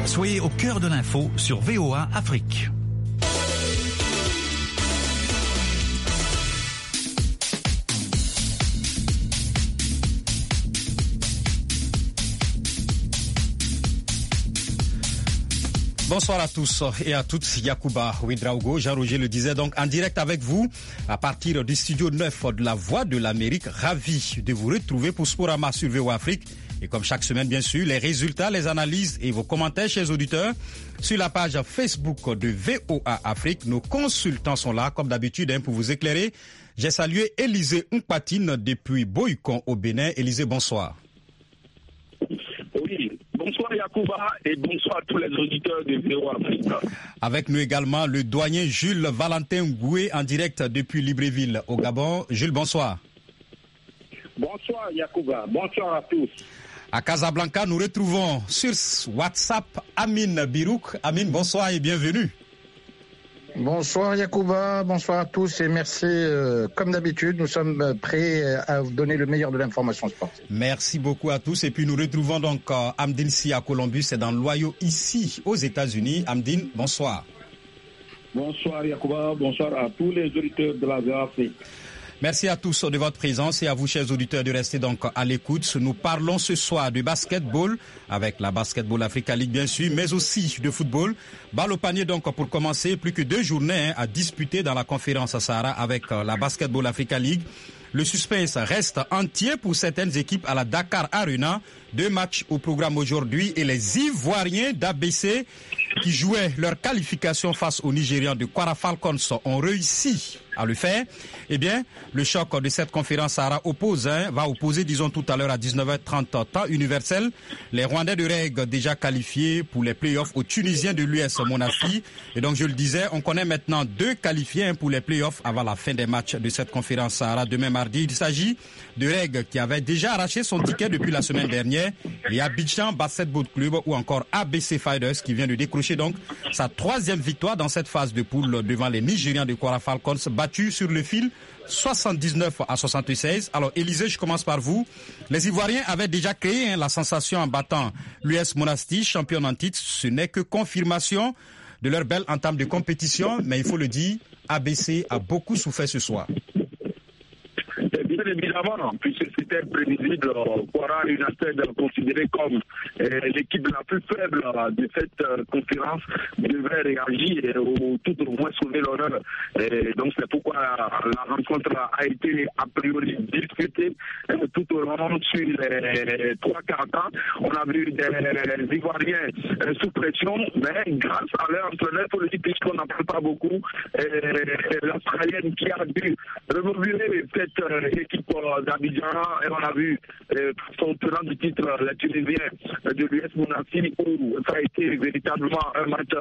Soyez au cœur de l'info sur VOA Afrique. Bonsoir à tous et à toutes. Yacouba Ouedraogo, Jean-Roger le disait donc en direct avec vous à partir du studio 9 de la Voix de l'Amérique. Ravi de vous retrouver pour Sporama sur VOA Afrique. Et comme chaque semaine, bien sûr, les résultats, les analyses et vos commentaires, chers auditeurs, sur la page Facebook de VOA Afrique. Nos consultants sont là, comme d'habitude, pour vous éclairer. J'ai salué Élisée Mpatine depuis Boycon au Bénin. Élisée, bonsoir. Oui, bonsoir Yacouba et bonsoir à tous les auditeurs de VOA Afrique. Avec nous également le doyen Jules Valentin Goué en direct depuis Libreville au Gabon. Jules, bonsoir. Bonsoir Yacouba, bonsoir à tous. À Casablanca, nous retrouvons sur WhatsApp Amine Birouk. Amine, bonsoir et bienvenue. Bonsoir Yacouba, bonsoir à tous et merci. Comme d'habitude, nous sommes prêts à vous donner le meilleur de l'information sportive. Merci beaucoup à tous. Et puis nous retrouvons donc Amdine Si à Columbus, c'est dans l'Ohio, ici aux États-Unis. Amdine, bonsoir. Bonsoir Yacouba, bonsoir à tous les auditeurs de la VOA Afrique. Merci à tous de votre présence et à vous, chers auditeurs, de rester donc à l'écoute. Nous parlons ce soir de basketball avec la Basketball Africa League, bien sûr, mais aussi de football. Balle au panier donc pour commencer. Plus que 2 journées à disputer dans la conférence Sahara avec la Basketball Africa League. Le suspense reste entier pour certaines équipes à la Dakar Arena. 2 matchs au programme aujourd'hui et les Ivoiriens d'ABC qui jouaient leur qualification face aux Nigérians de Kwara Falcons ont réussi à le faire. Eh bien, le choc de cette conférence Sahara va opposer, disons tout à l'heure à 19h30 temps universel, les Rwandais de Reg déjà qualifiés pour les playoffs aux Tunisiens de l'US Monastir. Et donc, je le disais, on connaît maintenant 2 qualifiés pour les playoffs avant la fin des matchs de cette conférence Sahara demain mardi. Il s'agit de Reg qui avait déjà arraché son ticket depuis la semaine dernière et Abidjan Basketball Club ou encore ABC Fighters qui vient de décrocher donc sa 3e victoire dans cette phase de poule devant les Nigérians de Kwara Falcons battus sur le fil 79-76. Alors Élisée, je commence par vous. Les Ivoiriens avaient déjà créé la sensation en battant l'US Monastir, championne en titre. Ce n'est que confirmation de leur belle entame de compétition, mais il faut le dire, ABC a beaucoup souffert ce soir. Bien évidemment, puisque c'était prévisible, Kwara United considéré comme l'équipe la plus faible de cette conférence devrait réagir ou tout au moins sauver l'honneur. Donc c'est pourquoi la rencontre a été a priori discutée tout au long sur les 3 quarts temps. On a vu des Ivoiriens sous pression, mais grâce à leur entraîneur politique, puisqu'on n'en parle pas beaucoup, l'Australienne qui a dû remobiler cette équipe d'Abidjan, et on a vu son tenant du titre, les Tunisiens de l'US Monastir, où ça a été véritablement un match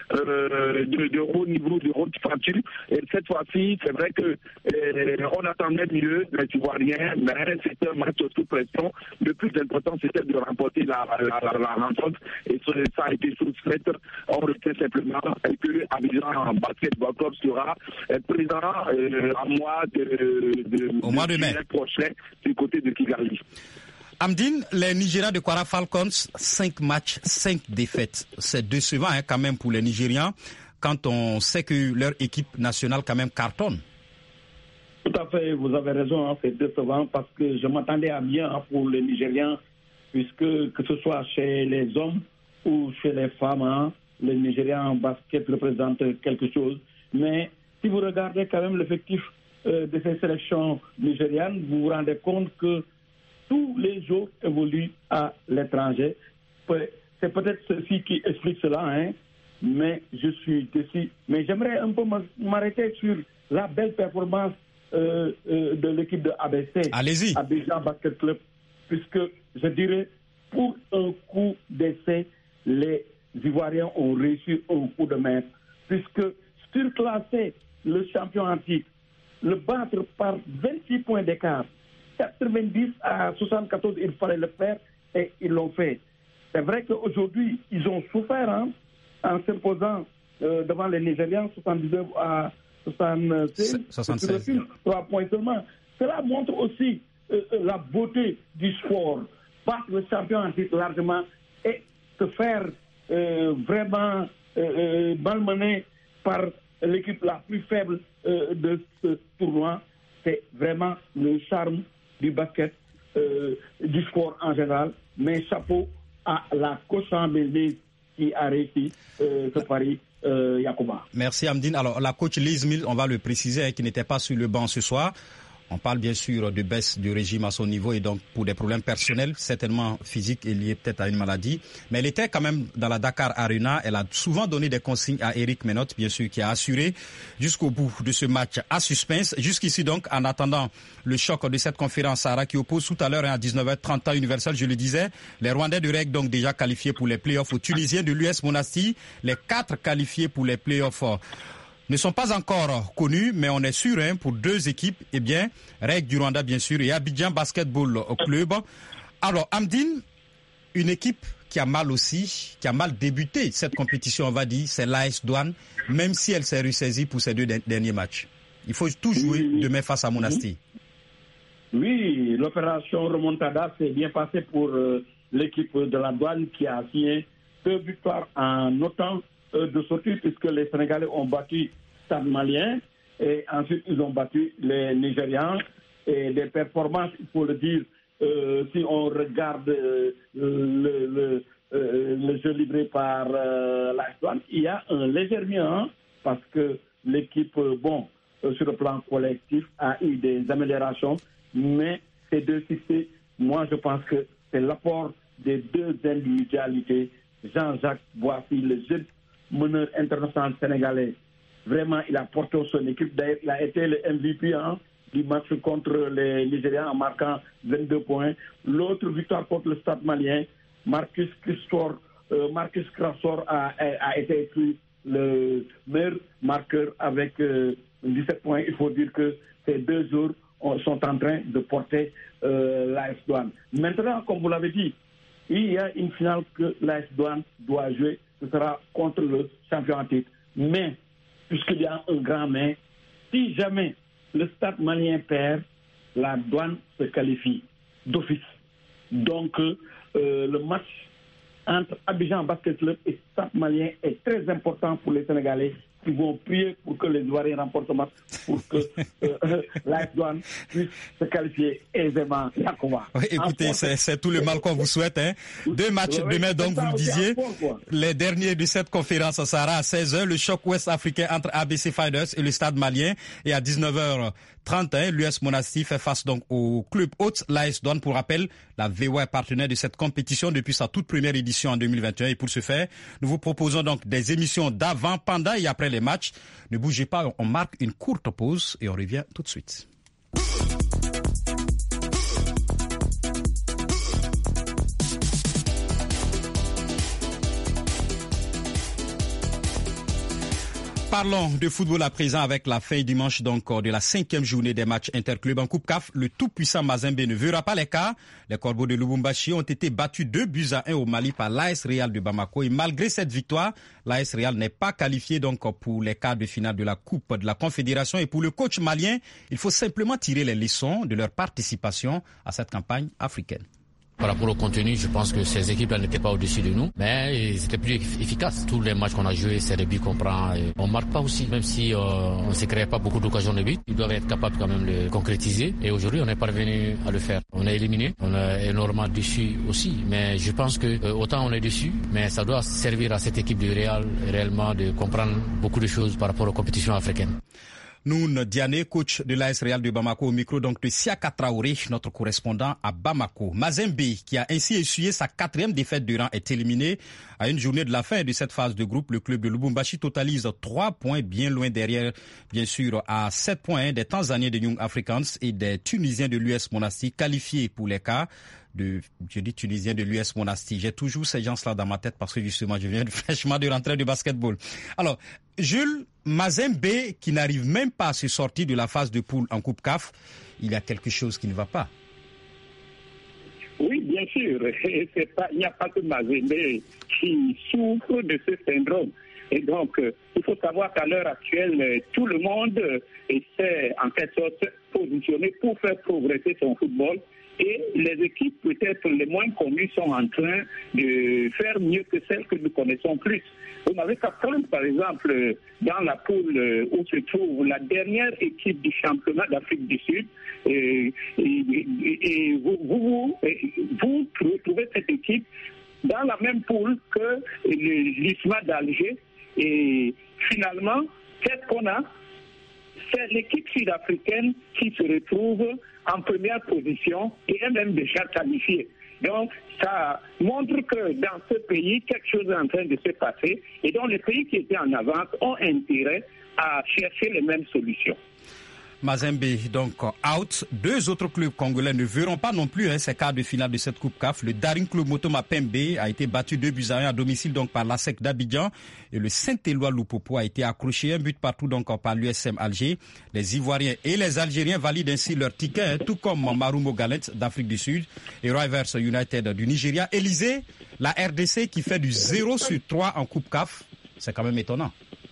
de haut niveau, de haute facture. Et cette fois-ci, c'est vrai que on attendait mieux les Ivoiriens, mais c'était un match sous pression. Le plus important, c'était de remporter la rencontre, et ça a été soustraite. On retient simplement que Abidjan Basketball Club sera présent au mois de mai prochain du côté de Kigali. Amdine, les Nigérians de Kwara Falcons, 5 matchs, 5 défaites. C'est décevant quand même pour les Nigérians quand on sait que leur équipe nationale quand même cartonne. Tout à fait, vous avez raison, c'est décevant parce que je m'attendais à bien pour les Nigérians, puisque que ce soit chez les hommes ou chez les femmes, les Nigérians en basket représentent quelque chose. Mais si vous regardez quand même l'effectif de ces sélections nigérianes, vous vous rendez compte que tous les jours évoluent à l'étranger. C'est peut-être ceci qui explique cela, mais je suis déçu. Mais j'aimerais un peu m'arrêter sur la belle performance de l'équipe de ABC. Allez-y. Abidjan Basket Club, puisque je dirais, pour un coup d'essai, les Ivoiriens ont réussi un coup de maître, puisque surclasser le champion en titre, le battre par 26 points d'écart, 90 à 74, il fallait le faire et ils l'ont fait. C'est vrai qu'aujourd'hui, ils ont souffert en s'imposant devant les Nigérians 79 à 76, 3 points seulement. Cela montre aussi la beauté du sport, battre le champion en titre largement et se faire vraiment malmenée par l'équipe la plus faible de ce tournoi. C'est vraiment le charme du basket, du sport en général. Mais chapeau à la coach Milne qui a réussi ce pari, Yacouba. Merci Amdine. Alors la coach Liz Milne, on va le préciser, qui n'était pas sur le banc ce soir. On parle bien sûr de baisse du régime à son niveau et donc pour des problèmes personnels, certainement physiques et liés peut-être à une maladie. Mais elle était quand même dans la Dakar Arena. Elle a souvent donné des consignes à Eric Menotte, bien sûr, qui a assuré jusqu'au bout de ce match à suspense. Jusqu'ici donc, en attendant le choc de cette conférence Sahara qui oppose tout à l'heure à 19h30 temps universel, je le disais, les Rwandais de REG donc déjà qualifiés pour les playoffs aux Tunisiens de l'US Monastir, les 4 qualifiés pour les playoffs ne sont pas encore connus, mais on est sûr pour 2 équipes, REG du Rwanda bien sûr et Abidjan Basketball Club. Alors Amdine, une équipe qui a mal débuté cette compétition, on va dire, c'est l'AS Douane, même si elle s'est ressaisie pour ses 2 derniers matchs. Il faut tout jouer demain face à Monastir. Oui, l'opération Remontada s'est bien passée pour l'équipe de la Douane qui a signé 2 victoires en autant de sortie, puisque les Sénégalais ont battu Stade Malien et ensuite ils ont battu les Nigérians. Et des performances, il faut le dire, si on regarde le jeu livré par l'AS Douane, il y a un léger mieux, parce que l'équipe, sur le plan collectif, a eu des améliorations, mais ces 2 succès, moi je pense que c'est l'apport des 2 individualités. Jean-Jacques Boissy, le jeune meneur international sénégalais, vraiment il a porté son équipe. D'ailleurs, il a été le MVP du match contre les Nigériens en marquant 22 points. L'autre victoire contre le Stade Malien, Marcus Crassor a été écrit le meilleur marqueur avec 17 points. Il faut dire que ces 2 jours sont en train de porter l'AS Douane. Maintenant, comme vous l'avez dit, il y a une finale que l'AS Douane doit jouer. Ce sera contre le champion en titre. Mais, puisqu'il y a un grand mais, si jamais le Stade Malien perd, la Douane se qualifie d'office. Donc, le match entre Abidjan Basket Club et Stade Malien est très important pour les Sénégalais qui vont prier pour que les Ivoiriens remportent le match pour que l'AS Douane puisse se qualifier aisément. Oui, écoutez, c'est tout le mal qu'on vous souhaite. 2 matchs demain, donc vous le disiez. Les derniers de cette conférence Sahara à 16h, le choc ouest-africain entre ABC Fighters et le Stade Malien. Et à 19h31, l'US Monastir fait face donc au club hôte, l'AS Douane. Pour rappel, la VOA est partenaire de cette compétition depuis sa toute première édition en 2021. Et pour ce faire, nous vous proposons donc des émissions d'avant, pendant et après les matchs. Ne bougez pas, on marque une courte pause et on revient tout de suite. Parlons de football à présent avec la fin dimanche donc de la 5e journée des matchs interclubs en Coupe CAF. Le tout-puissant Mazembe ne verra pas les cas. Les Corbeaux de Lubumbashi ont été battus 2-1 au Mali par l'AS Real de Bamako. Et malgré cette victoire, l'AS Real n'est pas qualifié donc pour les quarts de finale de la Coupe de la Confédération. Et pour le coach malien, il faut simplement tirer les leçons de leur participation à cette campagne africaine. Par rapport au contenu, je pense que ces équipes-là n'étaient pas au-dessus de nous, mais ils étaient plus efficaces. Tous les matchs qu'on a joués, c'est des buts qu'on prend. On marque pas aussi, même si on ne se crée pas beaucoup d'occasions de but. Ils doivent être capables quand même de le concrétiser. Et aujourd'hui, on est parvenu à le faire. On est éliminé, on est énormément déçu aussi. Mais je pense que autant on est déçu, mais ça doit servir à cette équipe du Real réellement de comprendre beaucoup de choses par rapport aux compétitions africaines. Noun Diané, coach de l'AS Real de Bamako, au micro donc de Siaka Traoré, notre correspondant à Bamako. Mazembe, qui a ainsi essuyé sa 4e défaite de rang, est éliminé. À une journée de la fin de cette phase de groupe, le club de Lubumbashi totalise 3 points, bien loin derrière, bien sûr, à 7 points des Tanzaniens de Young Africans et des Tunisiens de l'US Monastir qualifiés pour les quarts. Je dis Tunisien de l'US Monastir. J'ai toujours ces gens-là dans ma tête parce que justement, je viens fraîchement de rentrer du basketball. Alors, Jules, Mazembe, qui n'arrive même pas à se sortir de la phase de poule en Coupe CAF, il y a quelque chose qui ne va pas. Oui, bien sûr. Il n'y a pas que Mazembe qui souffre de ce syndrome. Et donc, il faut savoir qu'à l'heure actuelle, tout le monde essaie en quelque sorte de positionner pour faire progresser son football. et les équipes peut-être les moins connues sont en train de faire mieux que celles que nous connaissons plus. On avait qu'à prendre par exemple dans la poule où se trouve la dernière équipe du championnat d'Afrique du Sud et vous retrouvez cette équipe dans la même poule que l'ISMA d'Alger et finalement qu'est-ce qu'on a? C'est l'équipe sud-africaine qui se retrouve en première position et est même déjà qualifiée. Donc, ça montre que dans ce pays, quelque chose est en train de se passer et donc les pays qui étaient en avance ont intérêt à chercher les mêmes solutions. Mazembe, donc out. 2 autres clubs congolais ne verront pas non plus ces quarts de finale de cette Coupe CAF. Le Daring Club Motema Pembe a été battu 2-1 à domicile donc par l'ASEC d'Abidjan et le Saint-Éloi Lupopo a été accroché 1 but partout donc par l'USM Alger. Les Ivoiriens et les Algériens valident ainsi leur ticket, tout comme Marumo Gallants d'Afrique du Sud et Rivers United du Nigeria. Élysée, la RDC qui fait du 0/3 en Coupe CAF, c'est quand même étonnant.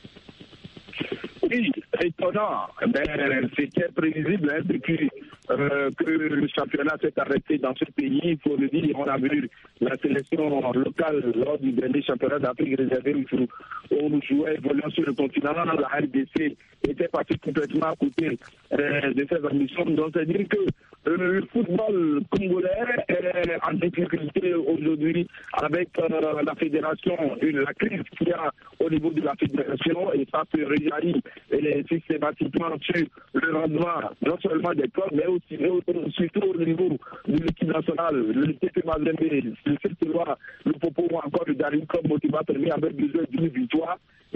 Oui, étonnant. Ben, c'était prévisible depuis que le championnat s'est arrêté dans ce pays. Il faut le dire, on a vu la sélection locale lors du dernier championnat d'Afrique réservé où on jouait volant sur le continent. La RDC était partie complètement à côté de ses ambitions. Donc, c'est-à-dire que le football congolais est en difficulté aujourd'hui avec la fédération, la crise qu'il y a au niveau de la fédération et ça se rejaillit systématiquement sur le rendement non seulement des clubs mais aussi surtout au niveau de l'équipe nationale, le TP Mazembe, le Saint-Éloi, le Popo ou encore le Daring Club Motema Pembe avec besoin d'une victoire.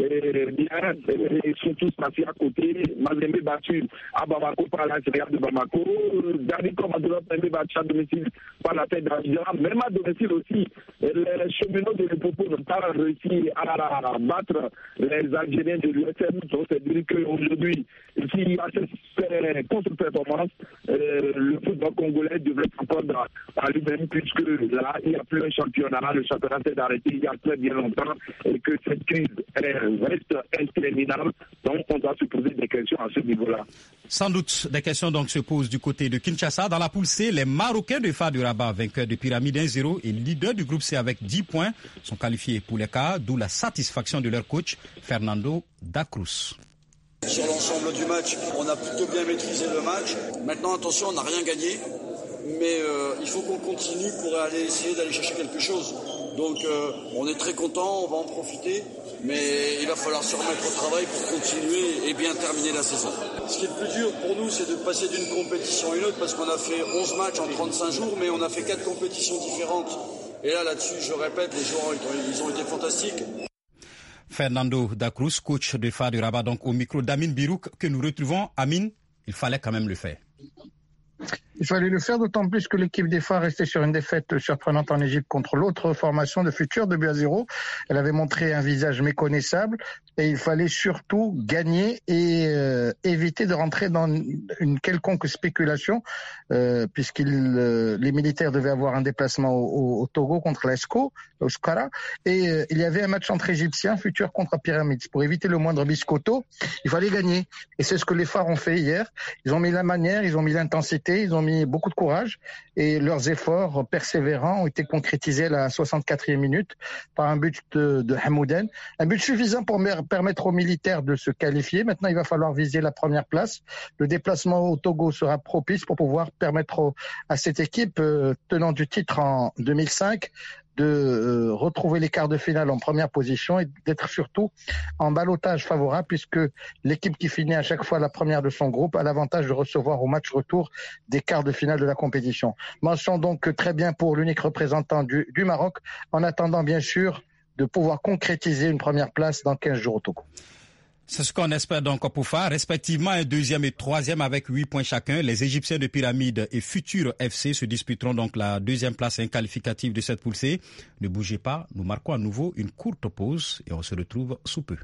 Ils sont tous passés à côté. Mazembe battu à Bamako par la Real de Bamako. Daring Club Motema Pembe battu à domicile par la tête d'Abidjan. Même à domicile aussi, les cheminots de Popo n'ont pas réussi à battre les Algériens de l'USM. Donc c'est-à-dire qu'aujourd'hui, s'il y a cette contre-performance, le football congolais devrait s'entendre à lui-même puisque là, il n'y a plus un championnat. Le championnat s'est arrêté il y a très bien longtemps et que cette crise reste interminable. Donc, on doit se poser des questions à ce niveau-là. Sans doute, des questions donc se posent du côté de Kinshasa. Dans la poule C, les Marocains de FAR du Rabat, vainqueurs de Pyramide 1-0 et leaders du groupe C avec 10 points, sont qualifiés pour les quarts, d'où la satisfaction de leur coach, Fernando da Cruz. Sur l'ensemble du match, on a plutôt bien maîtrisé le match. Maintenant, attention, on n'a rien gagné, mais il faut qu'on continue pour essayer d'aller chercher quelque chose. Donc, on est très content, on va en profiter, mais il va falloir se remettre au travail pour continuer et bien terminer la saison. Ce qui est le plus dur pour nous, c'est de passer d'une compétition à une autre, parce qu'on a fait 11 matchs en 35 jours, mais on a fait 4 compétitions différentes. Et là-dessus, je répète, les joueurs, ils ont été fantastiques. Fernando da Cruz, coach de FAR du Rabat, donc au micro d'Amine Birouk, que nous retrouvons. Amine, il fallait quand même le faire. Il fallait le faire, d'autant plus que l'équipe des FAR restait sur une défaite surprenante en Égypte contre l'autre formation de Futur de 2-0. Elle avait montré un visage méconnaissable et il fallait surtout gagner et éviter de rentrer dans une quelconque spéculation les militaires devaient avoir un déplacement au Togo contre l'ESCO, au Skara, et il y avait un match entre Égyptiens, Futur contre Pyramids. Pour éviter le moindre biscotto, il fallait gagner. Et c'est ce que les FAR ont fait hier. Ils ont mis la manière, ils ont mis l'intensité, ils ont mis beaucoup de courage et leurs efforts persévérants ont été concrétisés à la 64e minute par un but de Hamouden. Un but suffisant pour permettre aux militaires de se qualifier. Maintenant, il va falloir viser la première place. Le déplacement au Togo sera propice pour pouvoir permettre à cette équipe tenant du titre en 2005 de retrouver les quarts de finale en première position et d'être surtout en ballottage favorable puisque l'équipe qui finit à chaque fois la première de son groupe a l'avantage de recevoir au match retour des quarts de finale de la compétition. Mention donc très bien pour l'unique représentant du Maroc en attendant bien sûr de pouvoir concrétiser une première place dans 15 jours au Togo. C'est ce qu'on espère donc pour FAR, respectivement un deuxième et troisième avec 8 points chacun. Les Égyptiens de Pyramide et Futur FC se disputeront donc la deuxième place qualificative de cette poule C. Ne bougez pas, nous marquons à nouveau une courte pause et on se retrouve sous peu.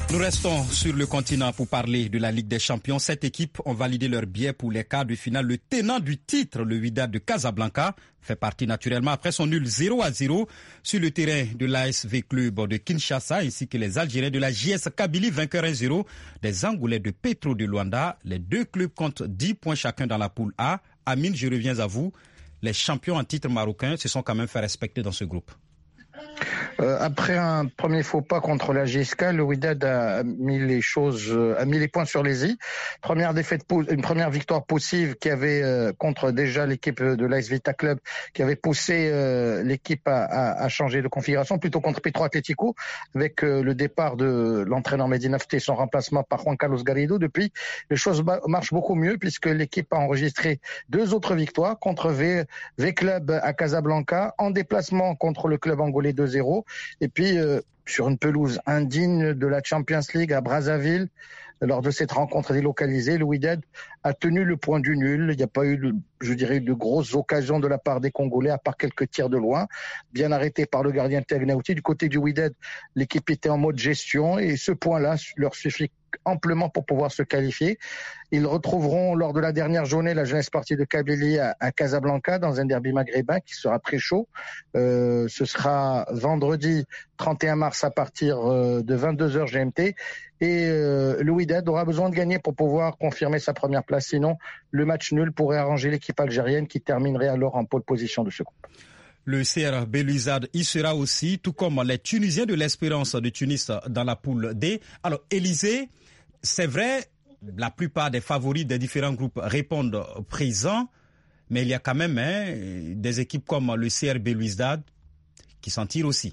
Nous restons sur le continent pour parler de la Ligue des Champions. 7 équipes ont validé leur billet pour les quarts de finale. Le tenant du titre, le Wydad de Casablanca, fait partie naturellement après son nul 0-0 sur le terrain de l'ASV Club de Kinshasa, ainsi que les Algériens de la JS Kabylie, vainqueurs 1-0 des Angolais de Petro de Luanda. Les deux clubs comptent 10 points chacun dans la poule A. Amine, je reviens à vous. Les champions en titre marocains se sont quand même fait respecter dans ce groupe. Après un premier faux pas contre la GSK, le Wydad a mis les points sur les i. Une première victoire possible qui avait contre déjà l'équipe de l'AS Vita Club, qui avait poussé l'équipe à changer de configuration, plutôt contre Petro Atlético, avec le départ de l'entraîneur Medina Fté, son remplacement par Juan Carlos Garrido. Depuis, les choses marchent beaucoup mieux puisque l'équipe a enregistré 2 autres victoires contre V Club à Casablanca, en déplacement contre le club angolais 2-0. Et puis, sur une pelouse indigne de la Champions League à Brazzaville, lors de cette rencontre délocalisée, le Wydad a tenu le point du nul. Il n'y a pas eu, de grosses occasions de la part des Congolais, à part quelques tirs de loin, bien arrêtés par le gardien Tegnauti. Du côté du Wydad, l'équipe était en mode gestion et ce point-là leur suffit amplement pour pouvoir se qualifier. Ils retrouveront lors de la dernière journée la jeunesse sportive de Kabylie à Casablanca dans un derby maghrébin qui sera très chaud. Ce sera vendredi 31 mars à partir de 22h GMT. Et le Wydad aura besoin de gagner pour pouvoir confirmer sa première place. Sinon, le match nul pourrait arranger l'équipe algérienne qui terminerait alors en pole position de ce groupe. Le CR Belouizdad y sera aussi, tout comme les Tunisiens de l'Espérance de Tunis dans la poule D. Alors, Élysée, c'est vrai, la plupart des favoris des différents groupes répondent présents, mais il y a quand même des équipes comme le CR Belouizdad qui s'en tirent aussi.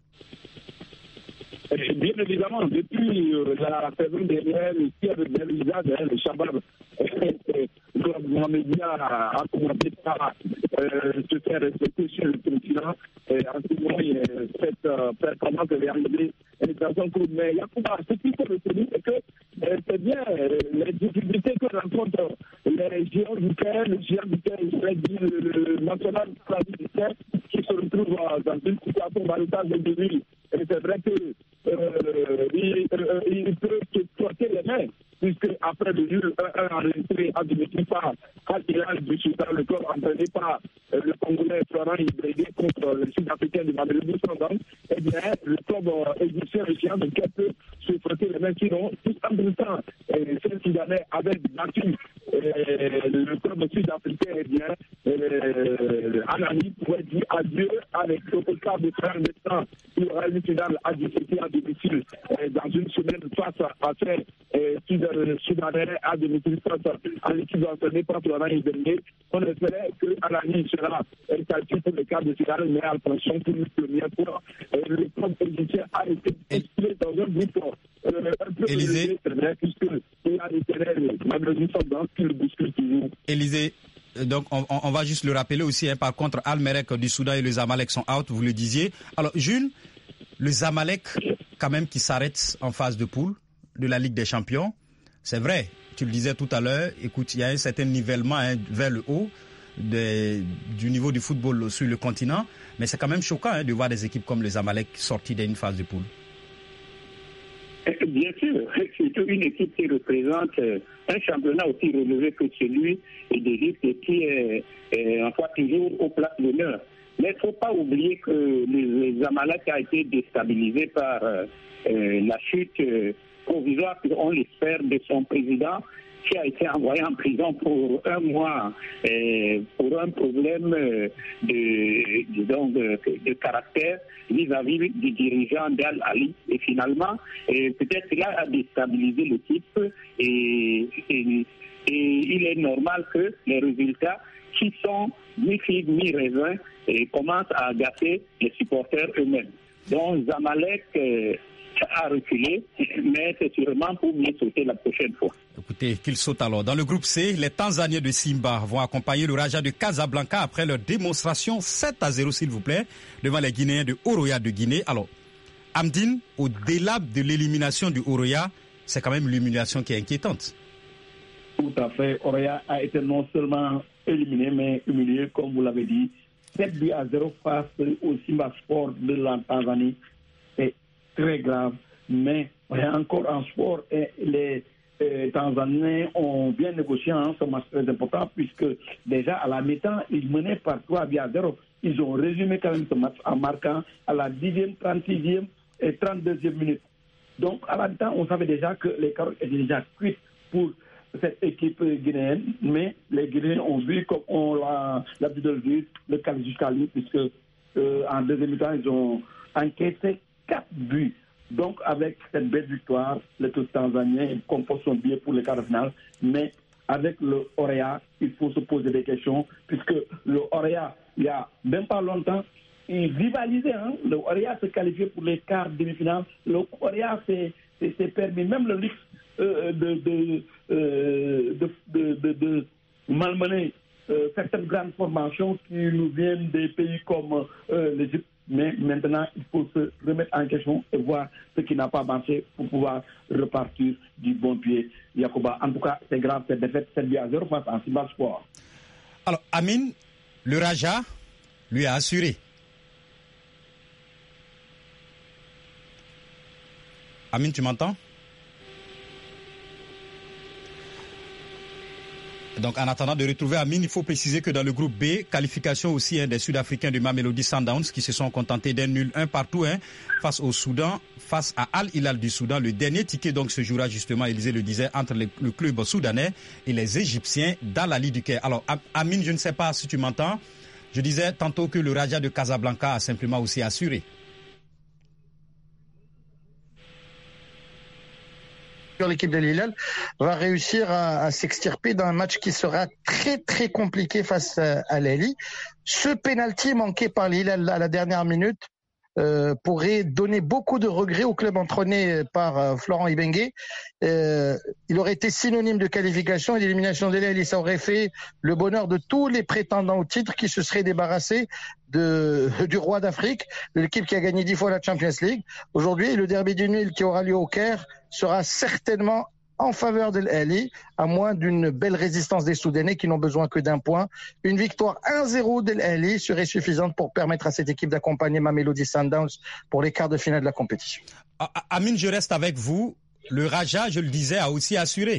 Bien évidemment, depuis la saison dernière, le CR Belouizdad, le Shabab, le média a commencé par se faire respecter sur le continent. En ce moment, cette performance est réalisée dans son club. Mais Yacouba, ce qu'il faut retenir, c'est que c'est bien les difficultés que rencontrent les géants du terrain, le géant du terrain, le national du terrain, qui se retrouvent dans une situation balotage de début. Et c'est vrai qu'il peut se frotter les mains, puisque après le nul 1-1 enregistré à domicile par Al-Hilal du Soudan, le club entraîné par le Congolais Florent Ibrédé contre le Sud-Africain de Mamelodi Sundowns, eh bien, le club égyptien, le géant de Cap peut se frotter les mains. Sinon, tout en même temps, ces Soudanais avaient battu le club sud-africain, eh bien, Anani pouvait dire adieu avec le club de frères maintenant. Il y aura une finale à discuter à domicile dans une semaine face à ces Soudanais à domicile face à l'équipe entraînée par Florent Ibrédé. On espérait que Anani sera qualifié pour le quart de finale, mais attention, pour une première fois, le club égyptien a été expulsé dans un groupe un peu élevé, puisqu'il a des terrains Mamelodi Sundowns qui le bousculent toujours. Élysée, donc on va juste le rappeler aussi, par contre, Al-Merrek du Soudan et le Zamalek sont out, vous le disiez. Alors, Jules, le Zamalek, quand même, qui s'arrête en phase de poule de la Ligue des Champions, c'est vrai, tu le disais tout à l'heure, écoute, il y a un certain nivellement vers le haut du niveau du football sur le continent, mais c'est quand même choquant de voir des équipes comme le Zamalek sorties d'une phase de poule. Bien sûr, c'est une équipe qui représente un championnat aussi relevé que celui d'Égypte et qui est en fait toujours aux places d'honneur. Mais il ne faut pas oublier que le Zamalek a été déstabilisé par la chute provisoire, on l'espère, de son président, qui a été envoyé en prison pour 1 mois pour un problème de caractère vis-à-vis du dirigeant d'Al Ali. Et finalement, peut-être cela a déstabilisé l'équipe et il est normal que les résultats qui sont mi-figue, mi-raisin commencent à agacer les supporters eux-mêmes. Donc Zamalek a reculé, mais c'est sûrement pour mieux sauter la prochaine fois. Écoutez, qu'il saute alors. Dans le groupe C, les Tanzaniens de Simba vont accompagner le Raja de Casablanca après leur démonstration 7-0, s'il vous plaît, devant les Guinéens de Oroya de Guinée. Alors, Amdine, au-delà de l'élimination du Oroya, c'est quand même l'humiliation qui est inquiétante. Tout à fait. Oroya a été non seulement éliminé, mais humilié, comme vous l'avez dit. 7-0 face au Simba Sport de la Tanzanie. C'est très grave, mais encore en sport, et les Tanzaniens ont bien négocié ce match très important, puisque déjà à la mi-temps, ils menaient par 3-0. Ils ont résumé quand même ce match en marquant à la 10e, 36e et 32e minute. Donc à la mi-temps, on savait déjà que les carottes étaient déjà cuites pour cette équipe guinéenne, mais les Guinéens ont vu, comme on l'a l'habitude de le dire, le cas jusqu'à lui, puisque en deuxième mi-temps, ils ont encaissé 4 buts. Donc, avec cette belle victoire, le club tanzanien comporte son billet pour les quarts de finale. Mais avec le Orea, il faut se poser des questions, puisque le Orea, il n'y a même pas longtemps, il rivalisait. Le Orea se qualifiait pour les quarts de demi-finale. Le Orea s'est permis même le luxe de malmener certaines grandes formations qui nous viennent des pays comme l'Égypte. Mais maintenant, il faut se remettre en question et voir ce qui n'a pas marché pour pouvoir repartir du bon pied. Yacouba, en tout cas, c'est grave cette défaite 7-0 face à Simba Sport. Alors, Amine, le Raja lui a assuré. Amine, tu m'entends? Donc, en attendant de retrouver Amine, il faut préciser que dans le groupe B, qualification aussi des Sud-Africains du Mamelodi Sundowns qui se sont contentés d'un nul 1-1 face au Soudan, face à Al Hilal du Soudan. Le dernier ticket donc se jouera justement, Élisée le disait, entre le club soudanais et les Égyptiens d'Al Ahly du Caire. Alors, Amine, je ne sais pas si tu m'entends. Je disais tantôt que le Raja de Casablanca a simplement aussi assuré. L'équipe de Hilal va réussir à s'extirper d'un match qui sera très très compliqué face à Al Ahly. Ce penalty manqué par Hilal à la dernière minute pourrait donner beaucoup de regrets au club entraîné par Florent Ibenge. Il aurait été synonyme de qualification et d'élimination de Al Ahly. Ça aurait fait le bonheur de tous les prétendants au titre qui se seraient débarrassés du roi d'Afrique, de l'équipe qui a gagné 10 fois la Champions League. Aujourd'hui, le derby du Nil qui aura lieu au Caire sera certainement en faveur de Al Ahly, à moins d'une belle résistance des Soudanais qui n'ont besoin que d'un point. Une victoire 1-0 d'Al Ahly serait suffisante pour permettre à cette équipe d'accompagner Mamelodi Sundowns pour les quarts de finale de la compétition. Amine, je reste avec vous. Le Raja, je le disais, a aussi assuré.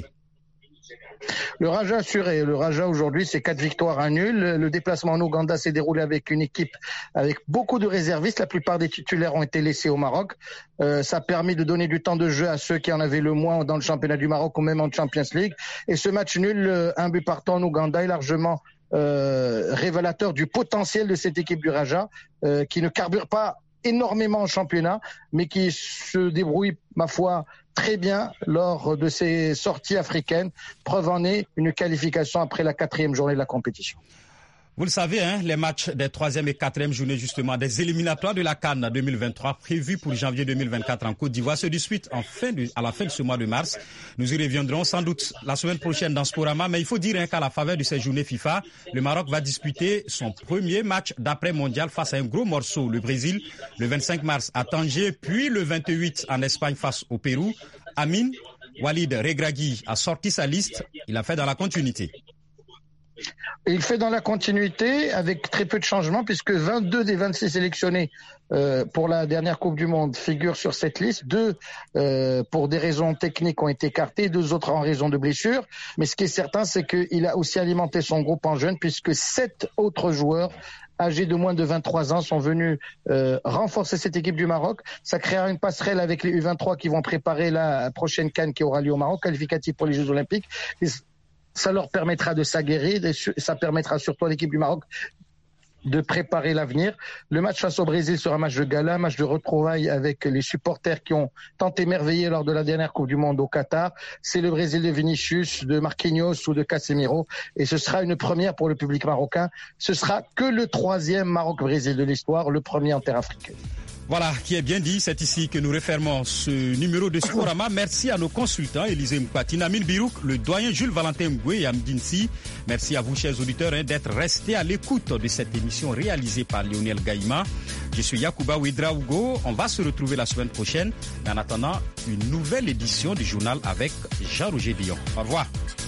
Le Raja assuré. Le Raja aujourd'hui, c'est 4 victoires, 1 nul. Le déplacement en Ouganda s'est déroulé avec une équipe avec beaucoup de réservistes. La plupart des titulaires ont été laissés au Maroc. Ça a permis de donner du temps de jeu à ceux qui en avaient le moins dans le championnat du Maroc ou même en Champions League. Et ce match nul, 1 but partant en Ouganda, est largement révélateur du potentiel de cette équipe du Raja, qui ne carbure pas énormément en championnat, mais qui se débrouille, ma foi, très bien lors de ces sorties africaines. Preuve en est une qualification après la 4e journée de la compétition. Vous le savez, les matchs des 3e et 4e journées justement des éliminatoires de la CAN 2023 prévus pour janvier 2024 en Côte d'Ivoire se disputent à la fin de ce mois de mars. Nous y reviendrons sans doute la semaine prochaine dans Sporama, mais il faut dire qu'à la faveur de ces journées FIFA, le Maroc va disputer son premier match d'après-mondial face à un gros morceau, le Brésil, le 25 mars à Tanger, puis le 28 en Espagne face au Pérou. Amine, Walid Regragui a sorti sa liste, il a fait dans la continuité. Il fait dans la continuité avec très peu de changements puisque 22 des 26 sélectionnés pour la dernière Coupe du Monde figurent sur cette liste. 2 pour des raisons techniques ont été écartés, 2 autres en raison de blessures. Mais ce qui est certain, c'est qu'il a aussi alimenté son groupe en jeunes puisque 7 autres joueurs âgés de moins de 23 ans sont venus renforcer cette équipe du Maroc. Ça créera une passerelle avec les U23 qui vont préparer la prochaine CAN qui aura lieu au Maroc, qualificative pour les Jeux Olympiques. Ça leur permettra de s'aguerrir, ça permettra surtout à l'équipe du Maroc de préparer l'avenir. Le match face au Brésil sera un match de gala, un match de retrouvailles avec les supporters qui ont tant émerveillé lors de la dernière Coupe du Monde au Qatar. C'est le Brésil de Vinicius, de Marquinhos ou de Casemiro. Et ce sera une première pour le public marocain. Ce sera que le 3e Maroc-Brésil de l'histoire, le premier en terre africaine. Voilà, qui est bien dit. C'est ici que nous refermons ce numéro de Sporama. Merci à nos consultants, Élisée Moukati, Namin Birouk, le doyen Jules Valentin Mboué et Amdine Si. Merci à vous, chers auditeurs, d'être restés à l'écoute de cette émission réalisée par Lionel Gaïma. Je suis Yacouba Ouedraogo. On va se retrouver la semaine prochaine. Mais en attendant, une nouvelle édition du journal avec Jean-Roger Dion. Au revoir.